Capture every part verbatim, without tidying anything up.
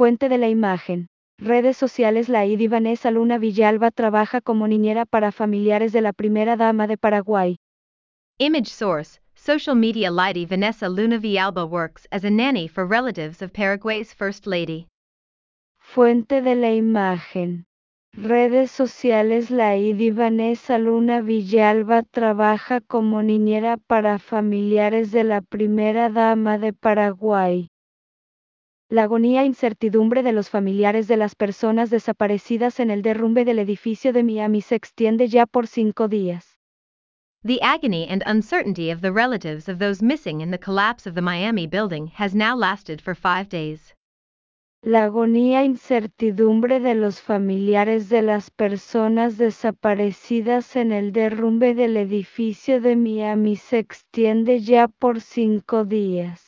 Fuente de la imagen. Redes sociales. La I D Vanessa Luna Villalba trabaja como niñera para familiares de la primera dama de Paraguay. Image source, social media lady Vanessa Luna Villalba works as a nanny for relatives of Paraguay's First Lady. Fuente de la imagen. Redes sociales. La I D Vanessa Luna Villalba trabaja como niñera para familiares de la primera dama de Paraguay. La agonía e incertidumbre de los familiares de las personas desaparecidas en el derrumbe del edificio de Miami se extiende ya por cinco días. The agony and uncertainty of the relatives of those missing in the collapse of the Miami building has now lasted for five days. La agonía e incertidumbre de los familiares de las personas desaparecidas en el derrumbe del edificio de Miami se extiende ya por cinco días.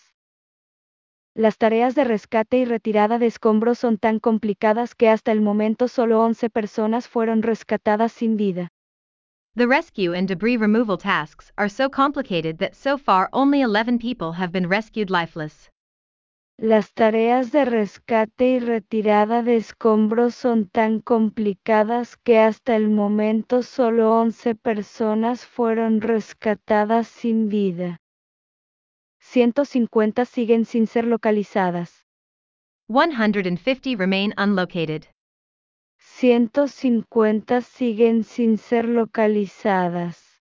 Las tareas de rescate y retirada de escombros son tan complicadas que hasta el momento solo once personas fueron rescatadas sin vida. The rescue and debris removal tasks are so complicated that so far only eleven people have been rescued lifeless. Las tareas de rescate y retirada de escombros son tan complicadas que hasta el momento solo once personas fueron rescatadas sin vida. ciento cincuenta siguen sin ser localizadas. one hundred fifty remain unlocated. ciento cincuenta siguen sin ser localizadas.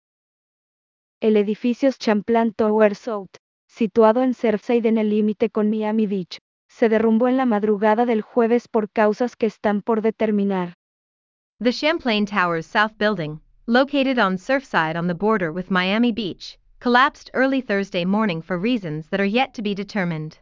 El edificio Champlain Tower South, situado en Surfside en el límite con Miami Beach, se derrumbó en la madrugada del jueves por causas que están por determinar. The Champlain Towers South building, located on Surfside on the border with Miami Beach, collapsed early Thursday morning for reasons that are yet to be determined.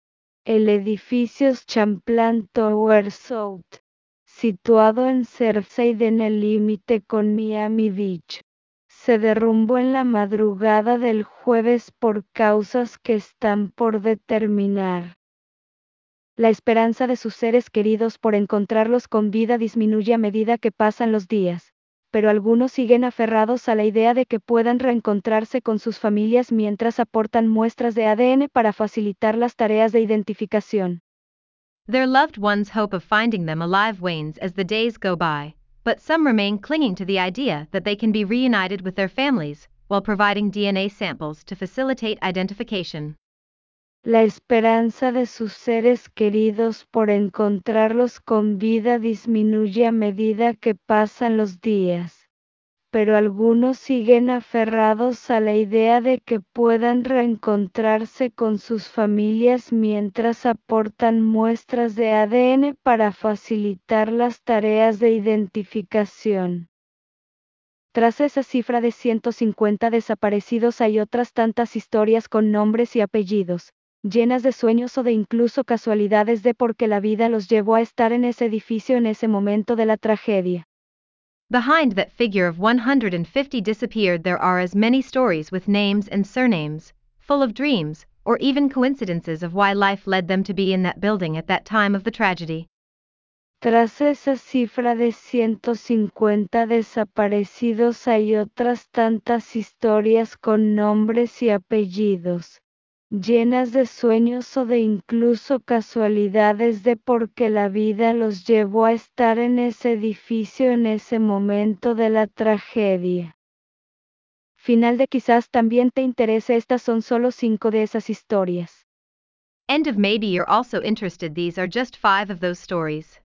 El edificio Champlain Tower South, situado en Surfside en el límite con Miami Beach, se derrumbó en la madrugada del jueves por causas que están por determinar. La esperanza de sus seres queridos por encontrarlos con vida disminuye a medida que pasan los días, pero algunos siguen aferrados a la idea de que puedan reencontrarse con sus familias mientras aportan muestras de A D N para facilitar las tareas de identificación. Their loved ones' hope of finding them alive wanes as the days go by, but some remain clinging to the idea that they can be reunited with their families, while providing D N A samples to facilitate identification. La esperanza de sus seres queridos por encontrarlos con vida disminuye a medida que pasan los días, pero algunos siguen aferrados a la idea de que puedan reencontrarse con sus familias mientras aportan muestras de A D N para facilitar las tareas de identificación. Tras esa cifra de ciento cincuenta desaparecidos hay otras tantas historias con nombres y apellidos, llenas de sueños o de incluso casualidades de por qué la vida los llevó a estar en ese edificio en ese momento de la tragedia. Behind that figure of one hundred fifty disappeared there are as many stories with names and surnames, full of dreams, or even coincidences of why life led them to be in that building at that time of the tragedy. Tras esa cifra de ciento cincuenta desaparecidos hay otras tantas historias con nombres y apellidos, llenas de sueños o de incluso casualidades de por qué la vida los llevó a estar en ese edificio en ese momento de la tragedia. Final de quizás también te interese, estas son solo cinco de esas historias. End of maybe you're also interested, these are just five of those stories.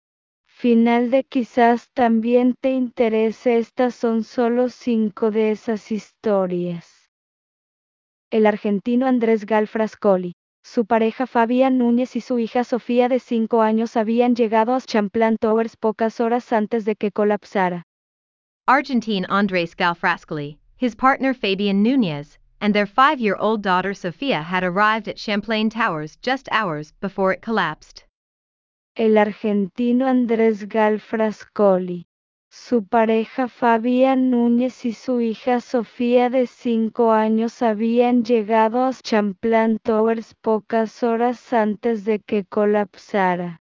Final de quizás también te interese, estas son solo cinco de esas historias. El argentino Andrés Gal Frascoli, su pareja Fabián Núñez y su hija Sofía de cinco años habían llegado a Champlain Towers pocas horas antes de que colapsara. Argentine Andrés Gal Frascoli, his partner Fabian Núñez, and their five-year-old daughter Sofía had arrived at Champlain Towers just hours before it collapsed. El argentino Andrés Gal Frascoli, su pareja Fabián Núñez y su hija Sofía de cinco años habían llegado a Champlain Towers pocas horas antes de que colapsara.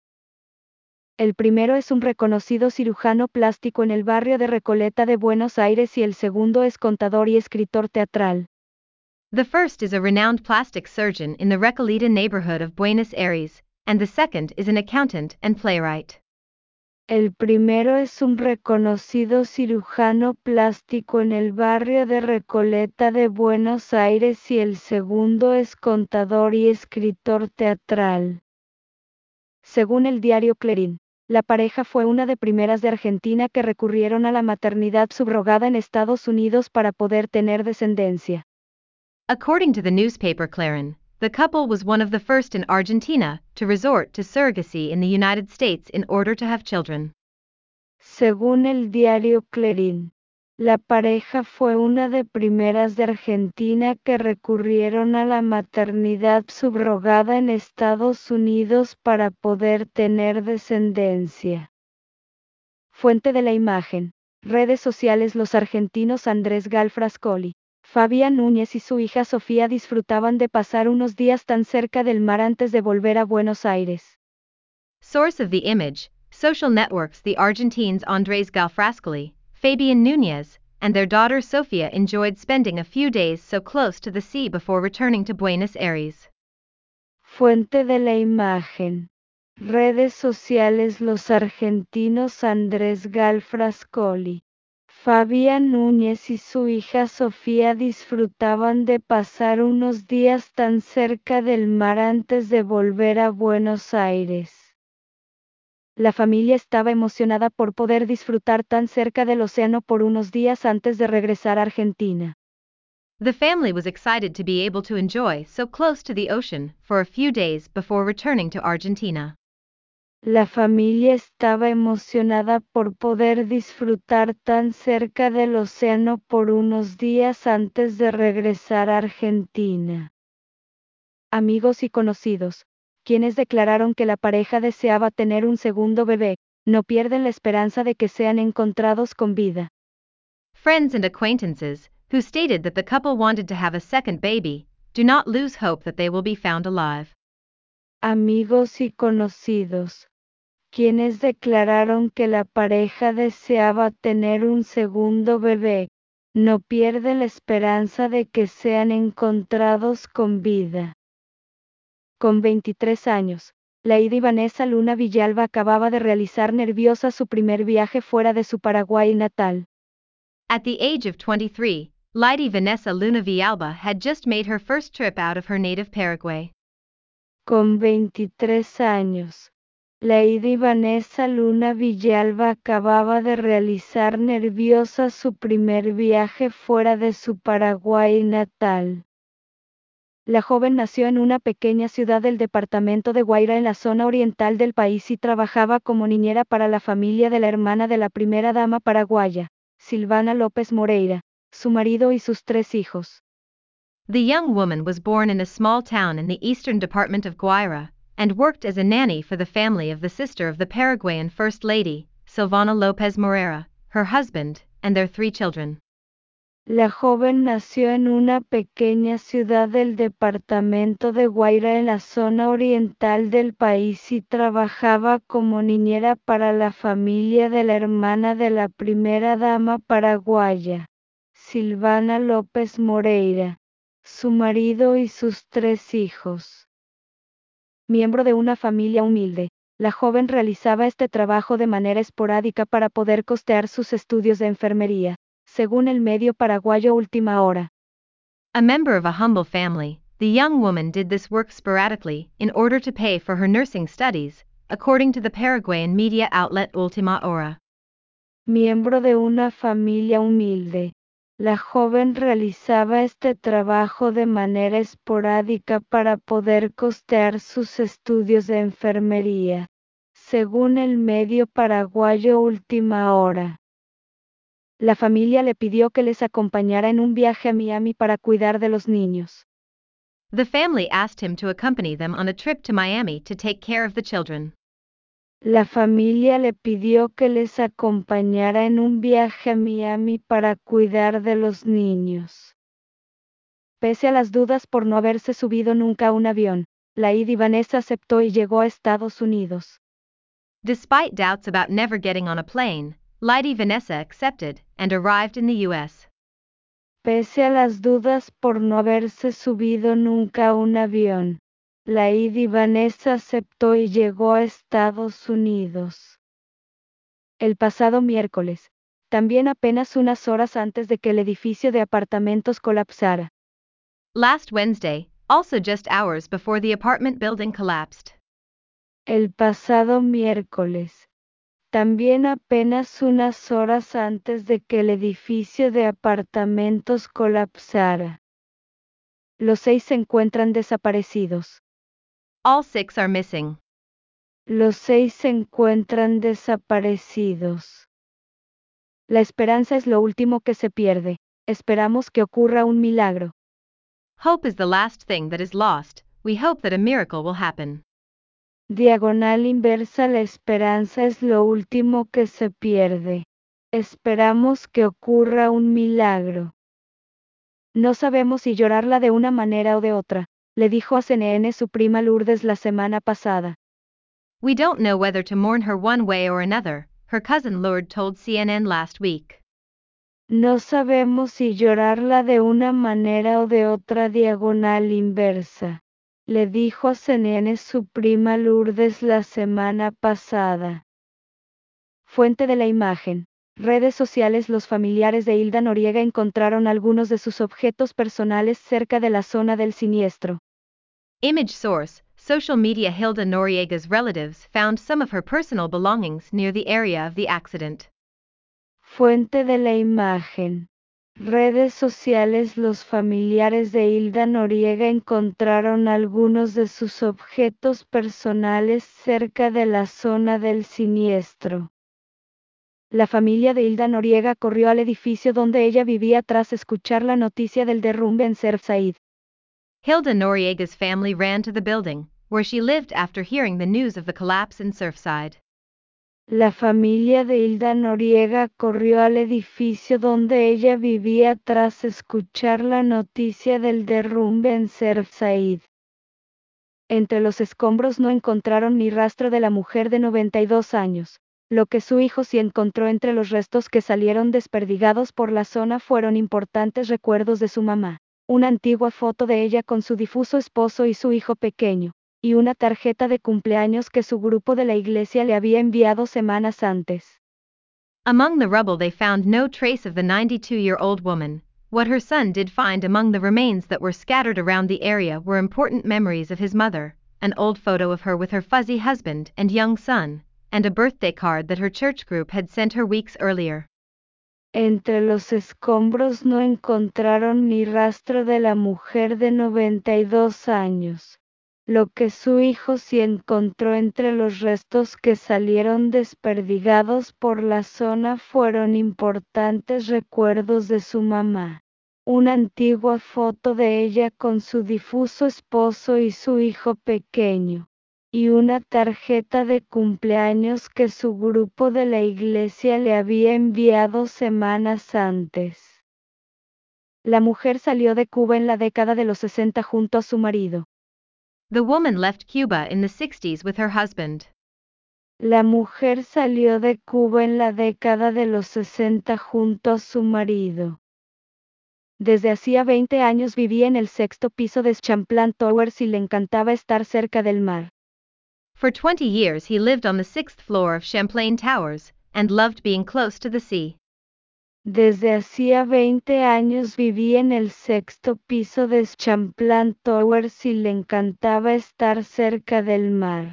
El primero es un reconocido cirujano plástico en el barrio de Recoleta de Buenos Aires y el segundo es contador y escritor teatral. The first is a renowned plastic surgeon in the Recoleta neighborhood of Buenos Aires, and the second is an accountant and playwright. El primero es un reconocido cirujano plástico en el barrio de Recoleta de Buenos Aires y el segundo es contador y escritor teatral. Según el diario Clarín, la pareja fue una de primeras de Argentina que recurrieron a la maternidad subrogada en Estados Unidos para poder tener descendencia. According to the newspaper Clarín, the couple was one of the first in Argentina to resort to surrogacy in the United States in order to have children. Según el diario Clarín, la pareja fue una de primeras de Argentina que recurrieron a la maternidad subrogada en Estados Unidos para poder tener descendencia. Fuente de la imagen. Redes sociales. Los argentinos Andrés Galfrascoli, Fabián Núñez y su hija Sofía disfrutaban de pasar unos días tan cerca del mar antes de volver a Buenos Aires. Source of the image, social networks. The Argentines Andrés Galfrascoli, Fabián Núñez, and their daughter Sofía enjoyed spending a few days so close to the sea before returning to Buenos Aires. Fuente de la imagen. Redes sociales. Los argentinos Andrés Galfrascoli, Fabián Núñez y su hija Sofía disfrutaban de pasar unos días tan cerca del mar antes de volver a Buenos Aires. La familia estaba emocionada por poder disfrutar tan cerca del océano por unos días antes de regresar a Argentina. The family was excited to be able to enjoy so close to the ocean for a few days before returning to Argentina. La familia estaba emocionada por poder disfrutar tan cerca del océano por unos días antes de regresar a Argentina. Amigos y conocidos, quienes declararon que la pareja deseaba tener un segundo bebé, no pierden la esperanza de que sean encontrados con vida. Friends and acquaintances, who stated that the couple wanted to have a second baby, do not lose hope that they will be found alive. Amigos y conocidos, quienes declararon que la pareja deseaba tener un segundo bebé, no pierden la esperanza de que sean encontrados con vida. Con veintitrés años, Lady Vanessa Luna Villalba acababa de realizar nerviosa su primer viaje fuera de su Paraguay natal. At the age of twenty-three, Lady Vanessa Luna Villalba had just made her first trip out of her native Paraguay. Con veintitrés años, Lady Vanessa Luna Villalba acababa de realizar nerviosa su primer viaje fuera de su Paraguay natal. La joven nació en una pequeña ciudad del departamento de Guaira en la zona oriental del país y trabajaba como niñera para la familia de la hermana de la primera dama paraguaya, Silvana López Moreira, su marido y sus tres hijos. The young woman was born in a small town in the eastern department of Guaira, and worked as a nanny for the family of the sister of the Paraguayan First Lady, Silvana López Moreira, her husband, and their three children. La joven nació en una pequeña ciudad del departamento de Guaira en la zona oriental del país y trabajaba como niñera para la familia de la hermana de la primera dama paraguaya, Silvana López Moreira, su marido y sus tres hijos. Miembro de una familia humilde, la joven realizaba este trabajo de manera esporádica para poder costear sus estudios de enfermería, según el medio paraguayo Última Hora. A member of a humble family, the young woman did this work sporadically in order to pay for her nursing studies, according to the Paraguayan media outlet Última Hora. Miembro de una familia humilde, la joven realizaba este trabajo de manera esporádica para poder costear sus estudios de enfermería, según el medio paraguayo Última Hora. La familia le pidió que les acompañara en un viaje a Miami para cuidar de los niños. The family asked him to accompany them on a trip to Miami to take care of the children. La familia le pidió que les acompañara en un viaje a Miami para cuidar de los niños. Pese a las dudas por no haberse subido nunca a un avión, Lady Vanessa aceptó y llegó a Estados Unidos. Despite doubts about never getting on a plane, Lady Vanessa accepted and arrived in the U S. Pese a las dudas por no haberse subido nunca a un avión, Lady Vanessa aceptó y llegó a Estados Unidos. El pasado miércoles, también apenas unas horas antes de que el edificio de apartamentos colapsara. Last Wednesday, also just hours before the apartment building collapsed. El pasado miércoles, también apenas unas horas antes de que el edificio de apartamentos colapsara. Los seis se encuentran desaparecidos. All six are missing. Los seis se encuentran desaparecidos. La esperanza es lo último que se pierde. Esperamos que ocurra un milagro. Hope is the last thing that is lost. We hope that a miracle will happen. Diagonal inversa. La esperanza es lo último que se pierde. Esperamos que ocurra un milagro. No sabemos si llorarla de una manera o de otra, le dijo a C N N su prima Lourdes la semana pasada. We don't know whether to mourn her one way or another, her cousin Lourdes told C N N last week. No sabemos si llorarla de una manera o de otra. Diagonal inversa, le dijo a C N N su prima Lourdes la semana pasada. Fuente de la imagen. Redes sociales. Los familiares de Hilda Noriega encontraron algunos de sus objetos personales cerca de la zona del siniestro. Image source. Social media. Hilda Noriega's relatives found some of her personal belongings near the area of the accident. Fuente de la imagen. Redes sociales. Los familiares de Hilda Noriega encontraron algunos de sus objetos personales cerca de la zona del siniestro. La familia de Hilda Noriega corrió al edificio donde ella vivía tras escuchar la noticia del derrumbe en Surfside. Hilda Noriega's family ran to the building, where she lived after hearing the news of the collapse in Surfside. La familia de Hilda Noriega corrió al edificio donde ella vivía tras escuchar la noticia del derrumbe en Surfside. Entre los escombros no encontraron ni rastro de la mujer de noventa y dos años. Lo que su hijo sí encontró entre los restos que salieron desperdigados por la zona fueron importantes recuerdos de su mamá, una antigua foto de ella con su difuso esposo y su hijo pequeño, y una tarjeta de cumpleaños que su grupo de la iglesia le había enviado semanas antes. Among the rubble they found no trace of the ninety-two-year-old woman. What her son did find among the remains that were scattered around the area were important memories of his mother, an old photo of her with her fuzzy husband and young son, and a birthday card that her church group had sent her weeks earlier. Entre los escombros no encontraron ni rastro de la mujer de noventa y dos años. Lo que su hijo sí encontró entre los restos que salieron desperdigados por la zona fueron importantes recuerdos de su mamá. Una antigua foto de ella con su difuso esposo y su hijo pequeño, y una tarjeta de cumpleaños que su grupo de la iglesia le había enviado semanas antes. La mujer salió de Cuba en la década de los sesenta junto a su marido. The woman left Cuba in the sixties with her husband. La mujer salió de Cuba en la década de los sesenta junto a su marido. Desde hacía veinte años vivía en el sexto piso de Champlain Towers y le encantaba estar cerca del mar. For twenty years he lived on the sixth floor of Champlain Towers, and loved being close to the sea. Desde hacía veinte años vivía en el sexto piso de Champlain Towers y le encantaba estar cerca del mar.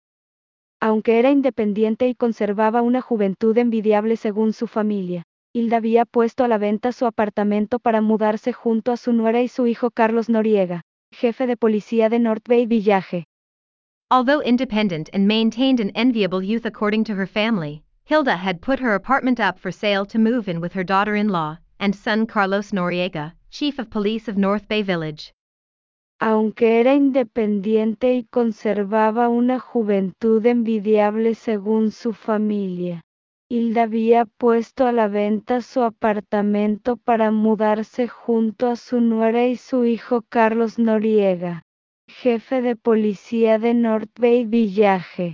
Aunque era independiente y conservaba una juventud envidiable según su familia, Hilda había puesto a la venta su apartamento para mudarse junto a su nuera y su hijo Carlos Noriega, jefe de policía de North Bay Village. Although independent and maintained an enviable youth according to her family, Hilda had put her apartment up for sale to move in with her daughter-in-law and son Carlos Noriega, chief of police of North Bay Village. Aunque era independiente y conservaba una juventud envidiable según su familia, Hilda había puesto a la venta su apartamento para mudarse junto a su nuera y su hijo Carlos Noriega, jefe de policía de North Bay Village.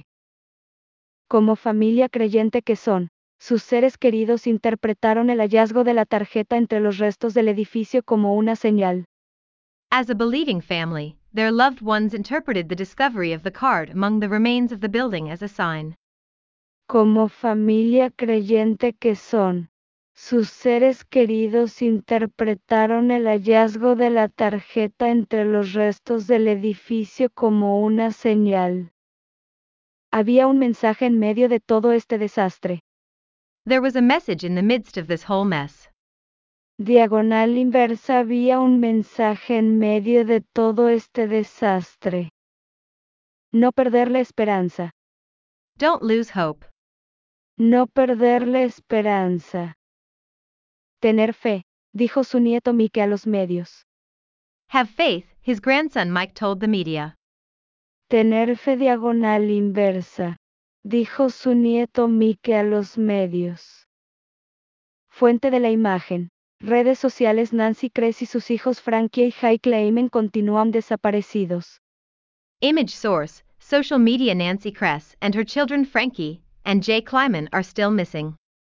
Como familia creyente que son, sus seres queridos interpretaron el hallazgo de la tarjeta entre los restos del edificio como una señal. As a believing family, their loved ones interpreted the discovery of the card among the remains of the building as a sign. Como familia creyente que son, sus seres queridos interpretaron el hallazgo de la tarjeta entre los restos del edificio como una señal. Había un mensaje en medio de todo este desastre. There was a message in the midst of this whole mess. Diagonal inversa, había un mensaje en medio de todo este desastre. No perder la esperanza. Don't lose hope. No perder la esperanza. Tener fe, dijo su nieto Mike a los medios. Have faith, his grandson Mike told the media. Tener fe diagonal inversa, dijo su nieto Mike a los medios. Fuente de la imagen. Redes sociales. Nancy Kress y sus hijos Frankie y Jay Kleiman continúan desaparecidos. Image source, social media. Nancy Kress and her children Frankie and Jay Kleiman are still missing.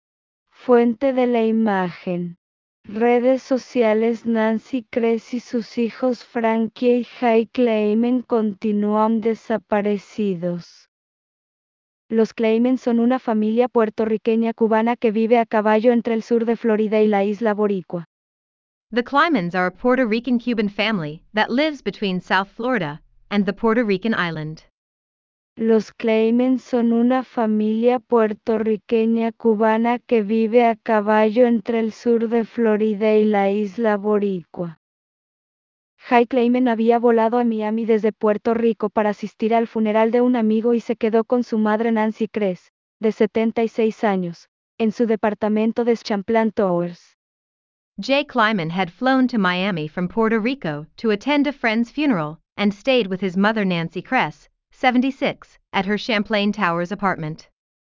Fuente de la imagen. Redes sociales. Nancy Kress y sus hijos Frankie y Jay Kleiman continúan desaparecidos. Los Kleiman son una familia puertorriqueña cubana que vive a caballo entre el sur de Florida y la isla Boricua. The Kleimans are a Puerto Rican Cuban family that lives between South Florida and the Puerto Rican island. Los Kleiman son una familia puertorriqueña cubana que vive a caballo entre el sur de Florida y la isla Boricua. Jay Kleiman había volado a Miami desde Puerto Rico para asistir al funeral de un amigo y se quedó con su madre Nancy Kress, de setenta y seis años, en su departamento de Champlain Towers. Jay Kleiman had flown to Miami from Puerto Rico to attend a friend's funeral and stayed with his mother Nancy Kress, seventy-six, at her Champlain Towers apartment.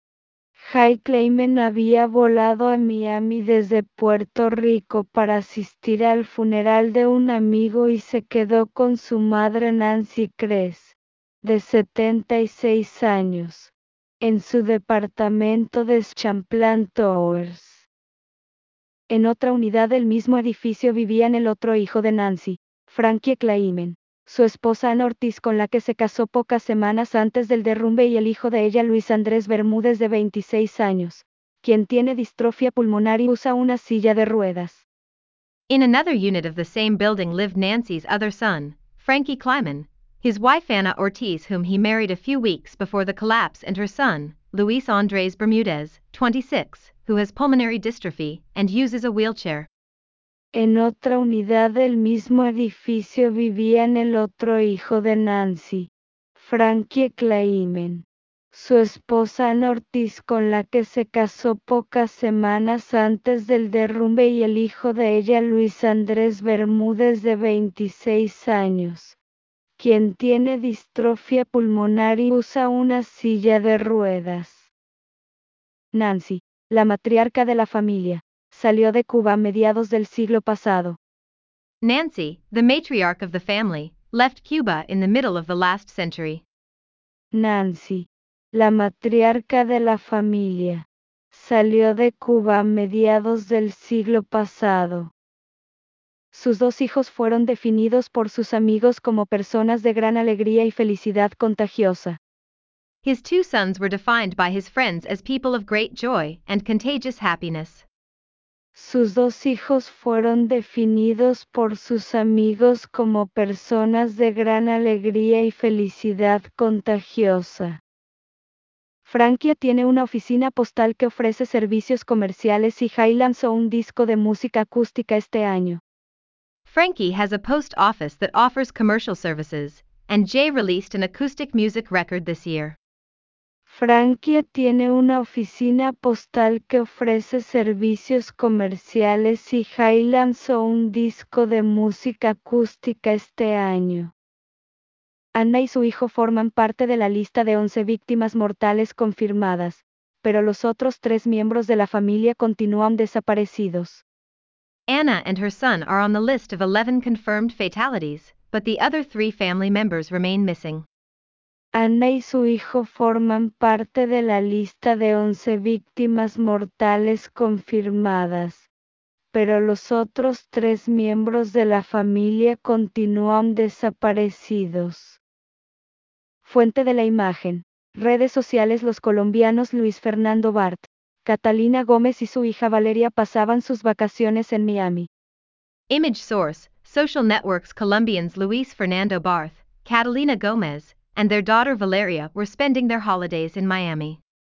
Jay Kleiman había volado a Miami desde Puerto Rico para asistir al funeral de un amigo y se quedó con su madre Nancy Kress, de setenta y seis años, en su departamento de Champlain Towers. En otra unidad del mismo edificio vivían el otro hijo de Nancy, Frankie Kleiman, su esposa Ana Ortiz con la que se casó pocas semanas antes del derrumbe y el hijo de ella Luis Andrés Bermúdez de veintiséis años, quien tiene distrofia pulmonar y usa una silla de ruedas. In another unit of the same building lived Nancy's other son, Frankie Kleiman, his wife Ana Ortiz whom he married a few weeks before the collapse and her son, Luis Andrés Bermúdez, twenty-six, who has pulmonary dystrophy and uses a wheelchair. En otra unidad del mismo edificio vivían el otro hijo de Nancy, Frankie Kleiman, su esposa Ana Ortiz con la que se casó pocas semanas antes del derrumbe y el hijo de ella Luis Andrés Bermúdez de veintiséis años, quien tiene distrofia pulmonar y usa una silla de ruedas. Nancy, la matriarca de la familia, salió de Cuba a mediados del siglo pasado. Nancy, the matriarch of the family, left Cuba in the middle of the last century. Nancy, la matriarca de la familia, salió de Cuba a mediados del siglo pasado. Sus dos hijos fueron definidos por sus amigos como personas de gran alegría y felicidad contagiosa. His two sons were defined by his friends as people of great joy and contagious happiness. Sus dos hijos fueron definidos por sus amigos como personas de gran alegría y felicidad contagiosa. Frankie tiene una oficina postal que ofrece servicios comerciales y Jay lanzó un disco de música acústica este año. Frankie has a post office that offers commercial services, and Jay released an acoustic music record this year. Frankie tiene una oficina postal que ofrece servicios comerciales y Jay lanzó un disco de música acústica este año. Ana y su hijo forman parte de la lista de once víctimas mortales confirmadas, pero los otros tres miembros de la familia continúan desaparecidos. Anna and her son are on the list of eleven confirmed fatalities, but the other three family members remain missing. Ana y su hijo forman parte de la lista de once víctimas mortales confirmadas, pero los otros tres miembros de la familia continúan desaparecidos. Fuente de la imagen. Redes sociales. Los colombianos Luis Fernando Bart, Catalina Gómez y su hija Valeria pasaban sus vacaciones en Miami. Image source, social networks. Colombians Luis Fernando Barth, Catalina Gomez, and their daughter Valeria were spending their holidays in Miami.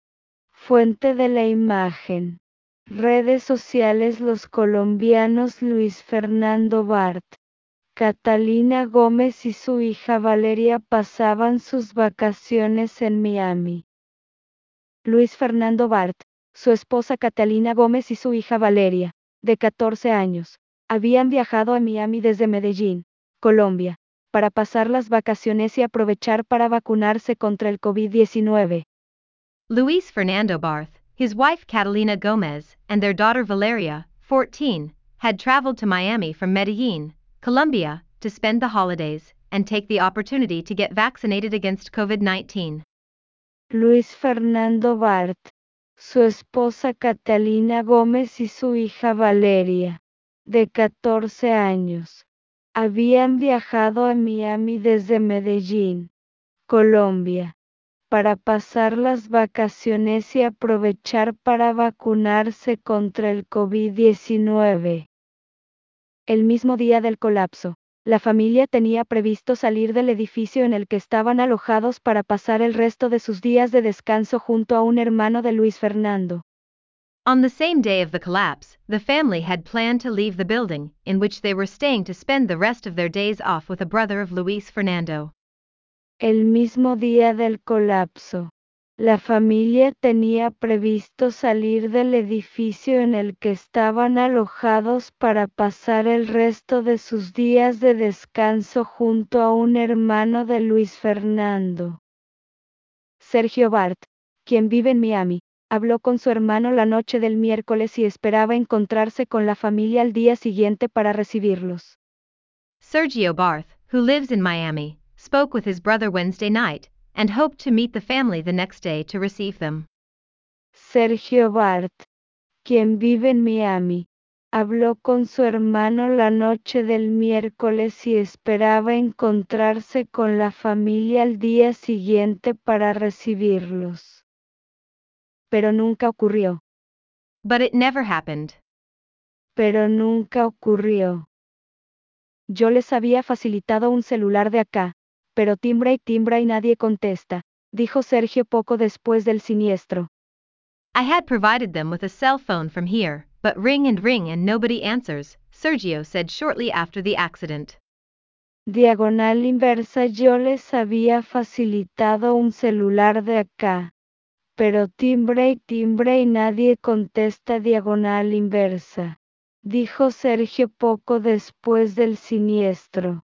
Fuente de la imagen. Redes sociales. Los colombianos Luis Fernando Bart, Catalina Gómez y su hija Valeria pasaban sus vacaciones en Miami. Luis Fernando Bart, su esposa Catalina Gómez y su hija Valeria, de catorce años, habían viajado a Miami desde Medellín, Colombia, para pasar las vacaciones y aprovechar para vacunarse contra el COVID diecinueve. Luis Fernando Barth, his wife Catalina Gomez, and their daughter Valeria, fourteen, had traveled to Miami from Medellín, Colombia, to spend the holidays and take the opportunity to get vaccinated against COVID nineteen. Luis Fernando Bart, su esposa Catalina Gómez y su hija Valeria, de catorce años, habían viajado a Miami desde Medellín, Colombia, para pasar las vacaciones y aprovechar para vacunarse contra el COVID diecinueve. El mismo día del colapso, la familia tenía previsto salir del edificio en el que estaban alojados para pasar el resto de sus días de descanso junto a un hermano de Luis Fernando. On the same day of the collapse, the family had planned to leave the building in which they were staying to spend the rest of their days off with a brother of Luis Fernando. El mismo día del colapso, la familia tenía previsto salir del edificio en el que estaban alojados para pasar el resto de sus días de descanso junto a un hermano de Luis Fernando. Sergio Bart, quien vive en Miami, habló con su hermano la noche del miércoles y esperaba encontrarse con la familia al día siguiente para recibirlos. Sergio Barth, who lives in Miami, spoke with his brother Wednesday night, and hoped to meet the family the next day to receive them. Sergio Bart, quien vive en Miami, habló con su hermano la noche del miércoles y esperaba encontrarse con la familia al día siguiente para recibirlos. Pero nunca ocurrió. But it never happened. Pero nunca ocurrió. Yo les había facilitado un celular de acá, pero timbra y timbra y nadie contesta, dijo Sergio poco después del siniestro. I had provided them with a cell phone from here, but ring and ring and nobody answers, Sergio said shortly after the accident. Diagonal inversa. Yo les había facilitado un celular de acá, pero timbre y timbre y nadie contesta. Diagonal inversa, dijo Sergio poco después del siniestro.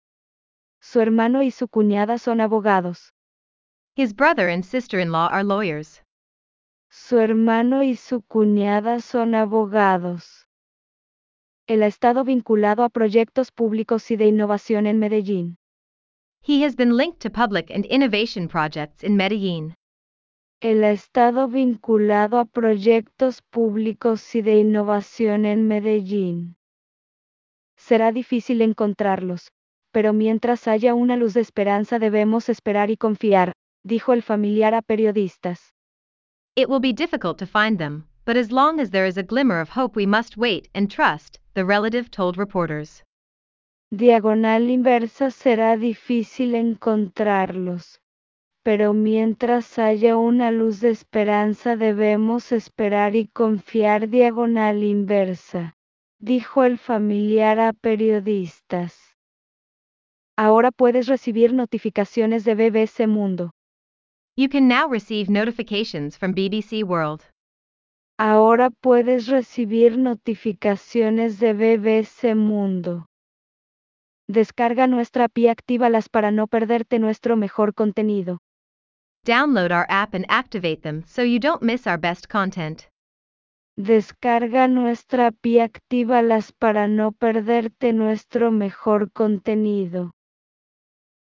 Su hermano y su cuñada son abogados. His brother and sister-in-law are lawyers. Su hermano y su cuñada son abogados. Él ha estado vinculado a proyectos públicos y de innovación en Medellín. He has been linked to public and innovation projects in Medellín. Él ha estado vinculado a proyectos públicos y de innovación en Medellín. Será difícil encontrarlos, pero mientras haya una luz de esperanza debemos esperar y confiar, dijo el familiar a periodistas. It will be difficult to find them, but as long as there is a glimmer of hope we must wait and trust, the relative told reporters. Diagonal inversa. Será difícil encontrarlos, pero mientras haya una luz de esperanza debemos esperar y confiar. Diagonal inversa, dijo el familiar a periodistas. Ahora puedes recibir notificaciones de B B C Mundo. You can now receive notifications from B B C World. Ahora puedes recibir notificaciones de B B C Mundo. Descarga nuestra app y actívalas para no perderte nuestro mejor contenido. Download our app and activate them so you don't miss our best content. Descarga nuestra app y actívalas para no perderte nuestro mejor contenido.